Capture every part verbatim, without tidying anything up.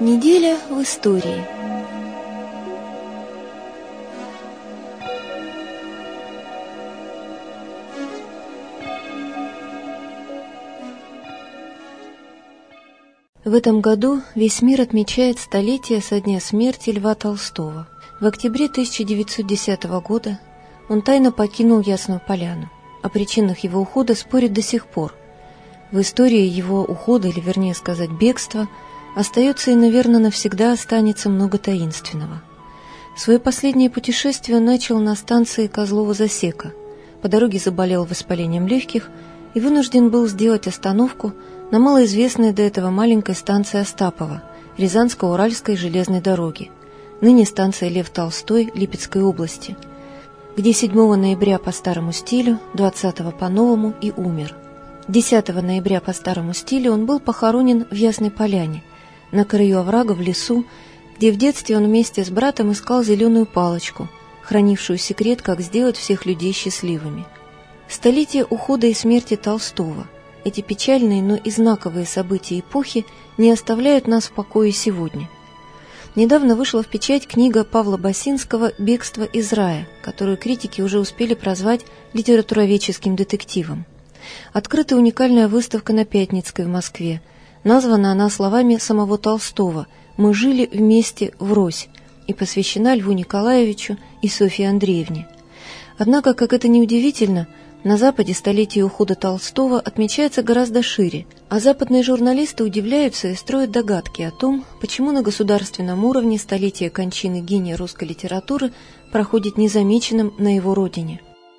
Неделя в истории. В этом году весь мир отмечает столетие со дня смерти Льва Толстого. В октябре тысяча девятьсот десятого года он тайно покинул Ясную Поляну. О причинах его ухода спорят до сих пор. В истории его ухода, или вернее сказать бегства, остается и, наверное, навсегда останется много таинственного. Свое последнее путешествие он начал на станции Козлово-Засека. По дороге заболел воспалением легких и вынужден был сделать остановку на малоизвестной до этого маленькой станции Остапово, Рязанско-Уральской железной дороги, ныне станция Лев Толстой Липецкой области, где седьмого ноября по старому стилю, двадцатого по новому и умер. десятого ноября по старому стилю он был похоронен в Ясной Поляне, на краю оврага в лесу, где в детстве он вместе с братом искал зеленую палочку, хранившую секрет, как сделать всех людей счастливыми. Столетие ухода и смерти Толстого, эти печальные, но и знаковые события эпохи не оставляют нас в покое сегодня. Недавно вышла в печать книга Павла Басинского «Бегство из рая», которую критики уже успели прозвать литературоведческим детективом. Открыта уникальная выставка на Пятницкой в Москве. Названа она словами самого Толстого «Мы жили вместе врозь» и посвящена Льву Николаевичу и Софье Андреевне. Однако, как это ни удивительно, на Западе столетие ухода Толстого отмечается гораздо шире, а западные журналисты удивляются и строят догадки о том, почему на государственном уровне столетие кончины гения русской литературы проходит незамеченным на его родине.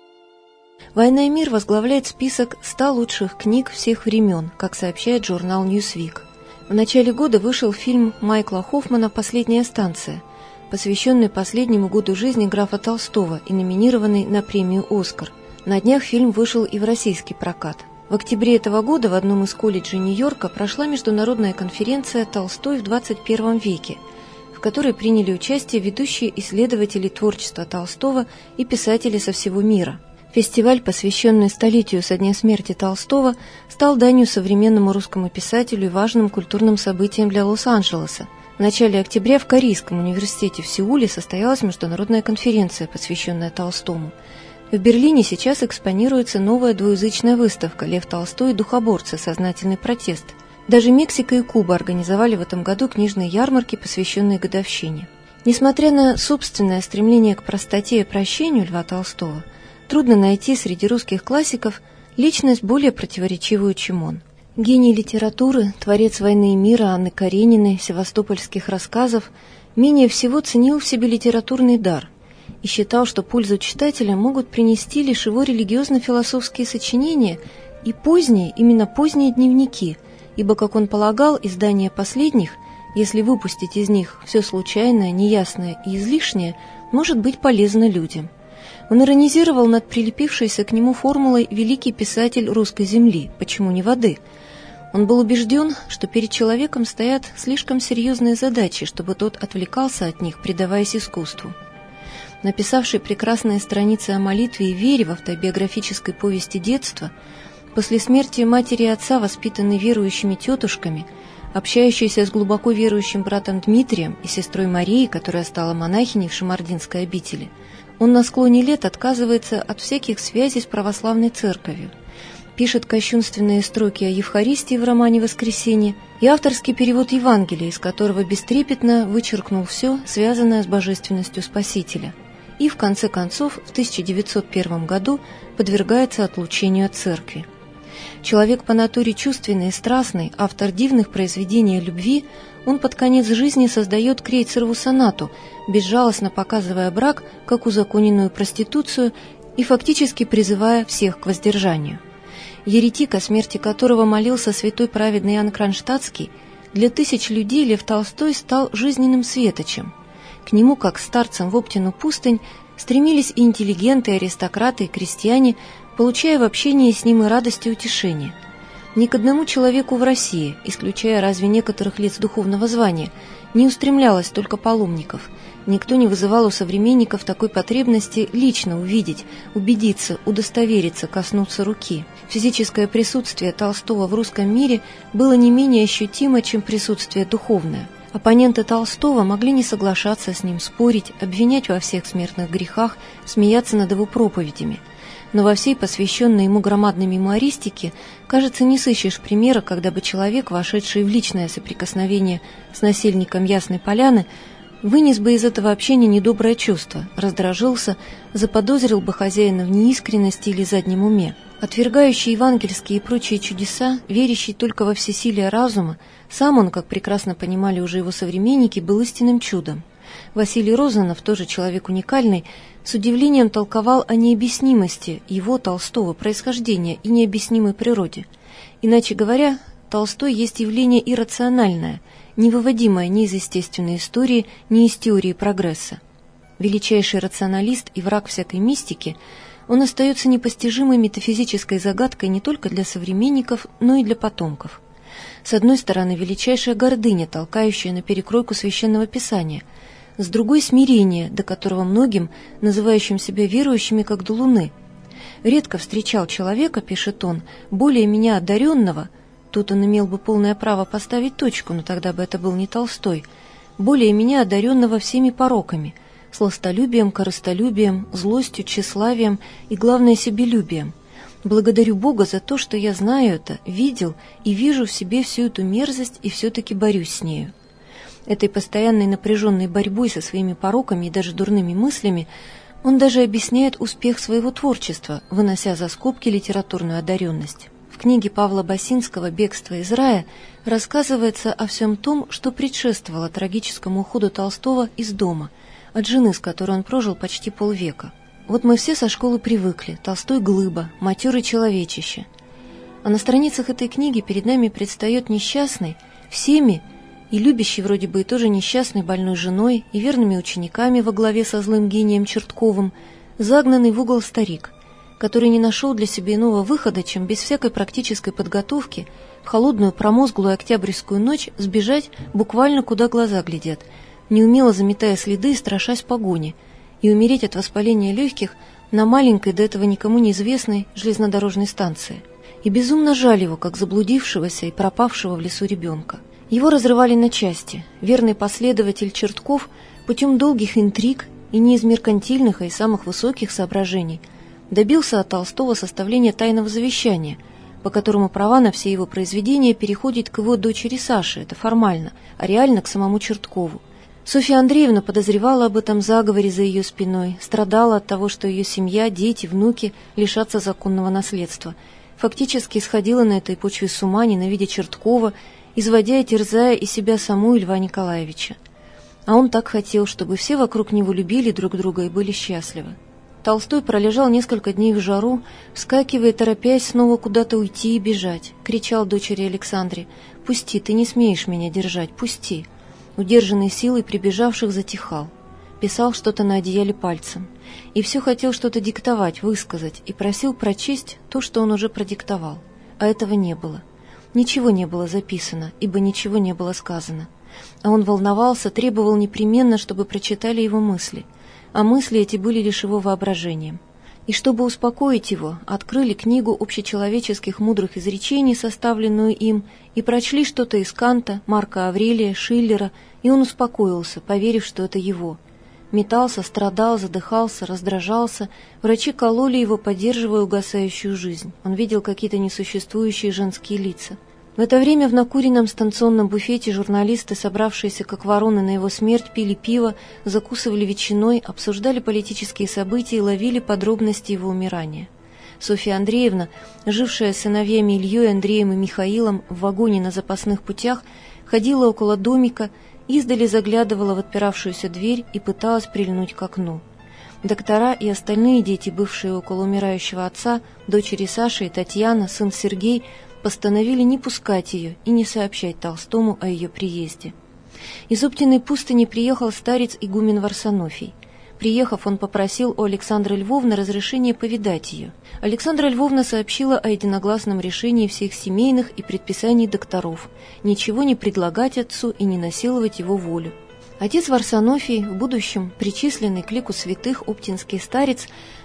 «Война и мир» возглавляет список ста лучших книг всех времен, как сообщает журнал Newsweek. В начале года вышел фильм Майкла Хоффмана «Последняя станция», посвященный последнему году жизни графа Толстого и номинированный на премию «Оскар». На днях фильм вышел и в российский прокат. В октябре этого года в одном из колледжей Нью-Йорка прошла международная конференция «Толстой в двадцать первом веке», в которой приняли участие ведущие исследователи творчества Толстого и писатели со всего мира. Фестиваль, посвященный столетию со дня смерти Толстого, стал данью современному русскому писателю и важным культурным событием для Лос-Анджелеса. В начале октября в Корейском университете в Сеуле состоялась международная конференция, посвященная Толстому. В Берлине сейчас экспонируется новая двуязычная выставка «Лев Толстой и духоборцы. Сознательный протест». Даже Мексика и Куба организовали в этом году книжные ярмарки, посвященные годовщине. Несмотря на собственное стремление к простоте и прощению Льва Толстого, трудно найти среди русских классиков личность более противоречивую, чем он. Гений литературы, творец «Войны и мира» Анны Карениной, севастопольских рассказов, менее всего ценил в себе литературный дар и считал, что пользу читателям могут принести лишь его религиозно-философские сочинения и поздние, именно поздние дневники, ибо, как он полагал, издание последних, если выпустить из них все случайное, неясное и излишнее, может быть полезно людям. Он иронизировал над прилепившейся к нему формулой «великий писатель русской земли, почему не воды?». Он был убежден, что перед человеком стоят слишком серьезные задачи, чтобы тот отвлекался от них, предаваясь искусству. Написавший прекрасные страницы о молитве и вере в автобиографической повести детства, после смерти матери и отца, воспитанный верующими тетушками, общающийся с глубоко верующим братом Дмитрием и сестрой Марией, которая стала монахиней в Шамардинской обители, он на склоне лет отказывается от всяких связей с православной церковью, пишет кощунственные строки о Евхаристии в романе «Воскресенье» и авторский перевод Евангелия, из которого бестрепетно вычеркнул все, связанное с божественностью Спасителя, и, в конце концов, в тысяча девятьсот первом году подвергается отлучению от церкви. Человек по натуре чувственный и страстный, автор дивных произведений о любви, он под конец жизни создает Крейцерову сонату, безжалостно показывая брак как узаконенную проституцию и фактически призывая всех к воздержанию. Еретик, о смерти которого молился святой праведный Иоанн Кронштадтский, для тысяч людей Лев Толстой стал жизненным светочем. К нему, как старцам в Оптину пустынь, стремились и интеллигенты, и аристократы, и крестьяне, получая в общении с ним и радость, и утешение. Ни к одному человеку в России, исключая разве некоторых лиц духовного звания, не устремлялось только паломников. Никто не вызывал у современников такой потребности лично увидеть, убедиться, удостовериться, коснуться руки. Физическое присутствие Толстого в русском мире было не менее ощутимо, чем присутствие духовное. Оппоненты Толстого могли не соглашаться с ним, спорить, обвинять во всех смертных грехах, смеяться над его проповедями. Но во всей посвященной ему громадной мемуаристике, кажется, не сыщешь примера, когда бы человек, вошедший в личное соприкосновение с насельником Ясной Поляны, вынес бы из этого общения недоброе чувство, раздражился, заподозрил бы хозяина в неискренности или заднем уме. Отвергающий евангельские и прочие чудеса, верящий только во всесилие разума, сам он, как прекрасно понимали уже его современники, был истинным чудом. Василий Розанов, тоже человек уникальный, с удивлением толковал о необъяснимости его, Толстого, происхождения и необъяснимой природе. Иначе говоря, Толстой есть явление иррациональное, невыводимое ни из естественной истории, ни из теории прогресса. Величайший рационалист и враг всякой мистики, он остается непостижимой метафизической загадкой не только для современников, но и для потомков. С одной стороны, величайшая гордыня, толкающая на перекройку священного писания, с другой — смирение, до которого многим, называющим себя верующими, как до луны. «Редко встречал человека, — пишет он, — более меня одаренного». Тут он имел бы полное право поставить точку, но тогда бы это был не Толстой. «Более меня одаренного всеми пороками, сластолюбием, корыстолюбием, злостью, тщеславием и, главное, себелюбием. Благодарю Бога за то, что я знаю это, видел и вижу в себе всю эту мерзость и все-таки борюсь с нею». Этой постоянной напряженной борьбой со своими пороками и даже дурными мыслями он даже объясняет успех своего творчества, вынося за скобки литературную одаренность. В книге Павла Басинского «Бегство из рая» рассказывается о всем том, что предшествовало трагическому уходу Толстого из дома, от жены, с которой он прожил почти полвека. Вот мы все со школы привыкли, Толстой — глыба, матерый человечище. А на страницах этой книги перед нами предстает несчастный, всеми, и любящий вроде бы и тоже несчастной больной женой и верными учениками во главе со злым гением Чертковым, загнанный в угол старик, который не нашел для себя иного выхода, чем без всякой практической подготовки в холодную промозглую октябрьскую ночь сбежать буквально куда глаза глядят, неумело заметая следы и страшась погони, и умереть от воспаления легких на маленькой, до этого никому неизвестной железнодорожной станции. И безумно жаль его, как заблудившегося и пропавшего в лесу ребенка. Его разрывали на части. Верный последователь Чертков путем долгих интриг и не из меркантильных, а из самых высоких соображений добился от Толстого составления тайного завещания, по которому права на все его произведения переходят к его дочери Саше, это формально, а реально к самому Черткову. Софья Андреевна подозревала об этом заговоре за ее спиной, страдала от того, что ее семья, дети, внуки лишатся законного наследства. Фактически сходила на этой почве с ума, ненавидя Черткова, изводя и терзая и себя саму, и Льва Николаевича. А он так хотел, чтобы все вокруг него любили друг друга и были счастливы. Толстой пролежал несколько дней в жару, вскакивая, торопясь снова куда-то уйти и бежать. Кричал дочери Александре: «Пусти, ты не смеешь меня держать, пусти!» Удержанный силой прибежавших затихал. Писал что-то на одеяле пальцем. И все хотел что-то диктовать, высказать, и просил прочесть то, что он уже продиктовал. А этого не было. Ничего не было записано, ибо ничего не было сказано. А он волновался, требовал непременно, чтобы прочитали его мысли. А мысли эти были лишь его воображением. И чтобы успокоить его, открыли книгу общечеловеческих мудрых изречений, составленную им, и прочли что-то из Канта, Марка Аврелия, Шиллера, и он успокоился, поверив, что это его. Метался, страдал, задыхался, раздражался. Врачи кололи его, поддерживая угасающую жизнь. Он видел какие-то несуществующие женские лица. В это время в накуренном станционном буфете журналисты, собравшиеся как вороны на его смерть, пили пиво, закусывали ветчиной, обсуждали политические события и ловили подробности его умирания. Софья Андреевна, жившая с сыновьями Ильей, Андреем и Михаилом в вагоне на запасных путях, ходила около домика, издали заглядывала в отпиравшуюся дверь и пыталась прильнуть к окну. Доктора и остальные дети, бывшие около умирающего отца, дочери Саши и Татьяна, сын Сергей, постановили не пускать ее и не сообщать Толстому о ее приезде. Из Оптиной пустыни приехал старец игумен Варсонофий. Приехав, он попросил у Александры Львовны разрешения повидать ее. Александра Львовна сообщила о единогласном решении всех семейных и предписаний докторов ничего не предлагать отцу и не насиловать его волю. Отец Варсонофий, в будущем причисленный к лику святых оптинский старец,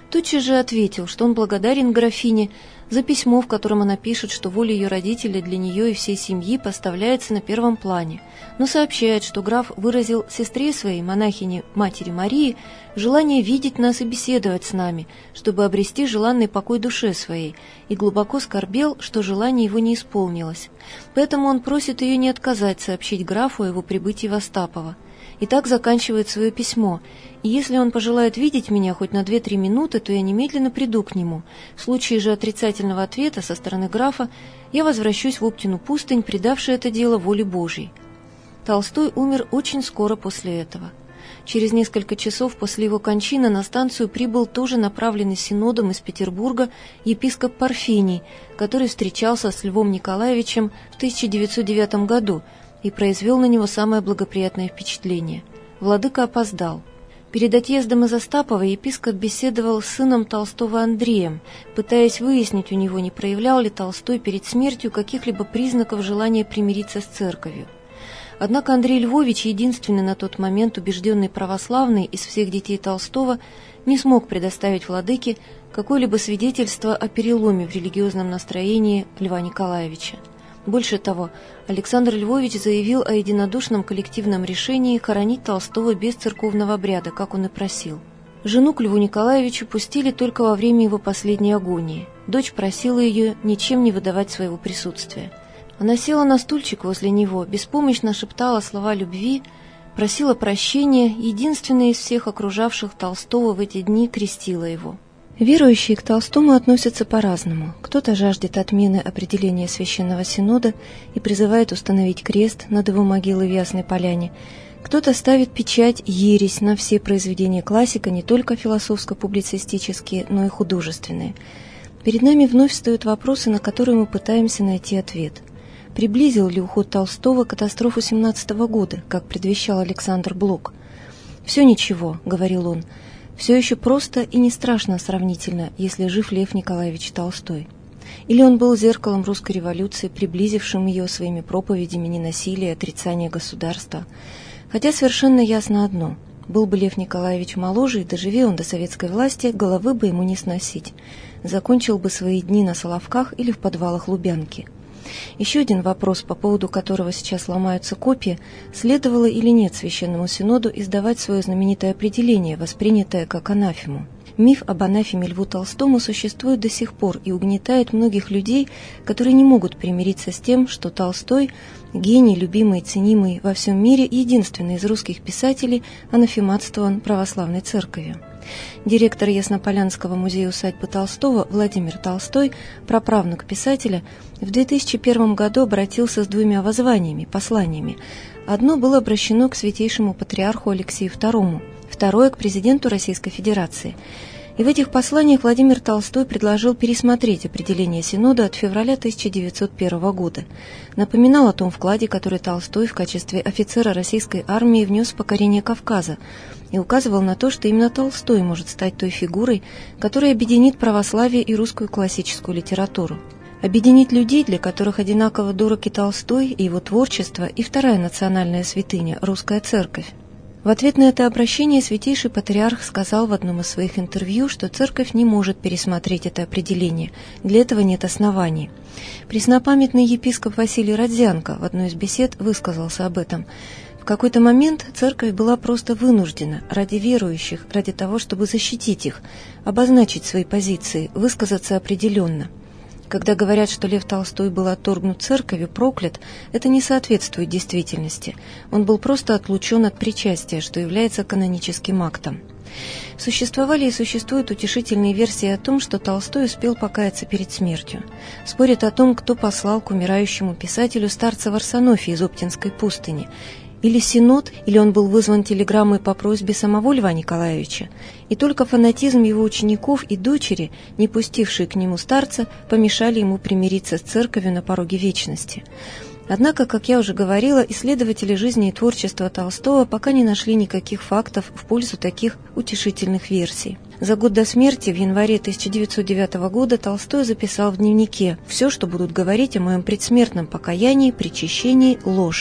тотчас же ответил, что он благодарен графине за письмо, в котором она пишет, что воля ее родителей для нее и всей семьи поставляется на первом плане, но сообщает, что граф выразил сестре своей, монахине Матери Марии, желание видеть нас и беседовать с нами, чтобы обрести желанный покой душе своей, и глубоко скорбел, что желание его не исполнилось. Поэтому он просит ее не отказать сообщить графу о его прибытии в Остапово. И так заканчивает свое письмо. И если он пожелает видеть меня хоть на две-три минуты, то я немедленно приду к нему. В случае же отрицательного ответа со стороны графа я возвращусь в Оптину пустынь, предавши это дело воле Божьей. Толстой умер очень скоро после этого. Через несколько часов после его кончины на станцию прибыл тоже направленный синодом из Петербурга епископ Парфений, который встречался с Львом Николаевичем в тысяча девятьсот девятом году, и произвел на него самое благоприятное впечатление. Владыка опоздал. Перед отъездом из Остапова епископ беседовал с сыном Толстого Андреем, пытаясь выяснить у него, не проявлял ли Толстой перед смертью каких-либо признаков желания примириться с церковью. Однако Андрей Львович, единственный на тот момент убежденный православный из всех детей Толстого, не смог предоставить владыке какое-либо свидетельство о переломе в религиозном настроении Льва Николаевича. Больше того, Александр Львович заявил о единодушном коллективном решении хоронить Толстого без церковного обряда, как он и просил. Жену к Льву Николаевичу пустили только во время его последней агонии. Дочь просила ее ничем не выдавать своего присутствия. Она села на стульчик возле него, беспомощно шептала слова любви, просила прощения, единственная из всех окружавших Толстого в эти дни крестила его. Верующие к Толстому относятся по-разному. Кто-то жаждет отмены определения Священного Синода и призывает установить крест над его могилой в Ясной Поляне. Кто-то ставит печать ересь на все произведения классика, не только философско-публицистические, но и художественные. Перед нами вновь встают вопросы, на которые мы пытаемся найти ответ. Приблизил ли уход Толстого катастрофу семнадцатого года, как предвещал Александр Блок? «Все ничего», — говорил он, — «все еще просто и не страшно сравнительно, если жив Лев Николаевич Толстой». Или он был зеркалом русской революции, приблизившим ее своими проповедями ненасилия и отрицания государства. Хотя совершенно ясно одно — был бы Лев Николаевич моложе, и доживи он до советской власти, головы бы ему не сносить. Закончил бы свои дни на Соловках или в подвалах Лубянки. Еще один вопрос, по поводу которого сейчас ломаются копья: следовало или нет Священному Синоду издавать свое знаменитое определение, воспринятое как анафему. Миф об анафеме Льву Толстому существует до сих пор и угнетает многих людей, которые не могут примириться с тем, что Толстой, гений, любимый и ценимый во всем мире, единственный из русских писателей, анафематствован православной церковью. Директор Яснополянского музея-усадьбы Толстого Владимир Толстой, праправнук писателя, в две тысячи первом году обратился с двумя воззваниями, посланиями. Одно было обращено к святейшему патриарху Алексею второму, второе — к президенту Российской Федерации. И в этих посланиях Владимир Толстой предложил пересмотреть определение Синода от февраля тысяча девятьсот первого года. Напоминал о том вкладе, который Толстой в качестве офицера российской армии внес в покорение Кавказа, и указывал на то, что именно Толстой может стать той фигурой, которая объединит православие и русскую классическую литературу. Объединить людей, для которых одинаково дорог и Толстой, и его творчество, и вторая национальная святыня – русская церковь. В ответ на это обращение святейший патриарх сказал в одном из своих интервью, что церковь не может пересмотреть это определение, для этого нет оснований. Преснопамятный епископ Василий Родзянко в одной из бесед высказался об этом. В какой-то момент церковь была просто вынуждена, ради верующих, ради того, чтобы защитить их, обозначить свои позиции, высказаться определенно. Когда говорят, что Лев Толстой был отторгнут церковью, проклят, это не соответствует действительности. Он был просто отлучен от причастия, что является каноническим актом. Существовали и существуют утешительные версии о том, что Толстой успел покаяться перед смертью. Спорят о том, кто послал к умирающему писателю старца Варсонофия из Оптинской пустыни. Или Синод, или он был вызван телеграммой по просьбе самого Льва Николаевича. И только фанатизм его учеников и дочери, не пустившие к нему старца, помешали ему примириться с церковью на пороге вечности. Однако, как я уже говорила, исследователи жизни и творчества Толстого пока не нашли никаких фактов в пользу таких утешительных версий. За год до смерти, в январе тысяча девятьсот девятого года, Толстой записал в дневнике: «Все, что будут говорить о моем предсмертном покаянии, причащении, ложь».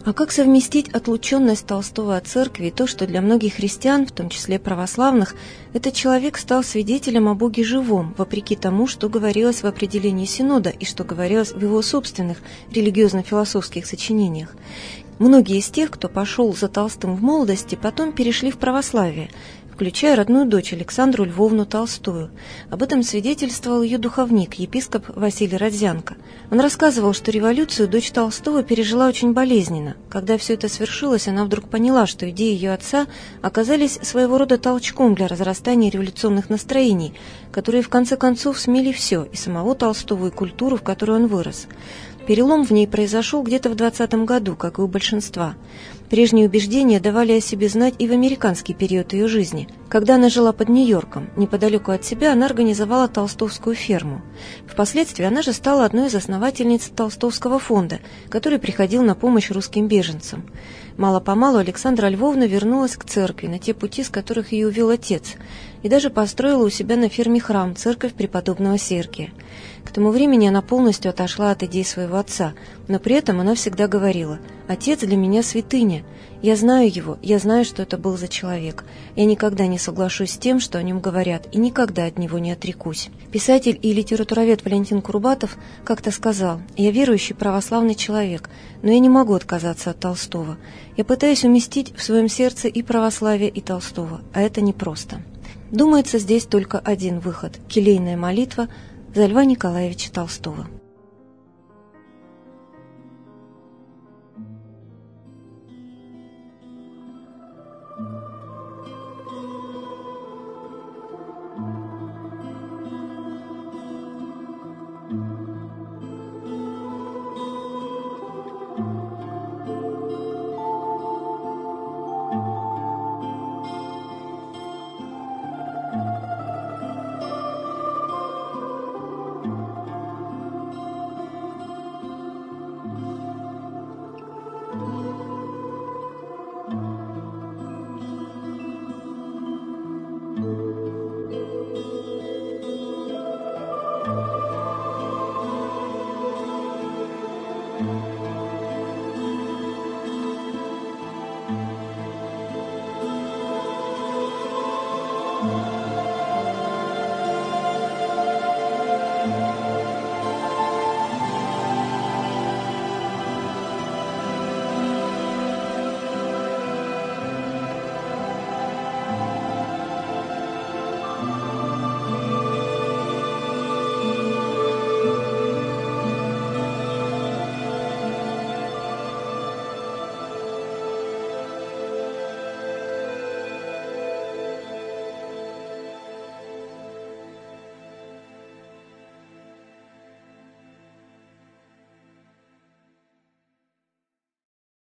А как совместить отлученность Толстого от церкви и то, что для многих христиан, в том числе православных, этот человек стал свидетелем о Боге живом, вопреки тому, что говорилось в определении Синода и что говорилось в его собственных религиозно-философских сочинениях? Многие из тех, кто пошел за Толстым в молодости, потом перешли в православие, включая родную дочь Александру Львовну Толстую. Об этом свидетельствовал ее духовник, епископ Василий Родзянко. Он рассказывал, что революцию дочь Толстого пережила очень болезненно. Когда все это свершилось, она вдруг поняла, что идеи ее отца оказались своего рода толчком для разрастания революционных настроений, которые в конце концов смели все, и самого Толстого, и культуру, в которой он вырос. Перелом в ней произошел где-то в двадцатом году, как и у большинства. Прежние убеждения давали о себе знать и в американский период ее жизни. Когда она жила под Нью-Йорком, неподалеку от себя она организовала толстовскую ферму. Впоследствии она же стала одной из основательниц Толстовского фонда, который приходил на помощь русским беженцам. Мало-помалу Александра Львовна вернулась к церкви на те пути, с которых ее увел отец, и даже построила у себя на ферме храм, церковь преподобного Сергия. К тому времени она полностью отошла от идей своего отца, но при этом она всегда говорила: «Отец для меня святыня. Я знаю его, я знаю, что это был за человек. Я никогда не соглашусь с тем, что о нем говорят, и никогда от него не отрекусь». Писатель и литературовед Валентин Курбатов как-то сказал: «Я верующий православный человек, но я не могу отказаться от Толстого. Я пытаюсь уместить в своем сердце и православие, и Толстого, а это непросто». Думается, здесь только один выход – келейная молитва за Льва Николаевича Толстого. Thank you.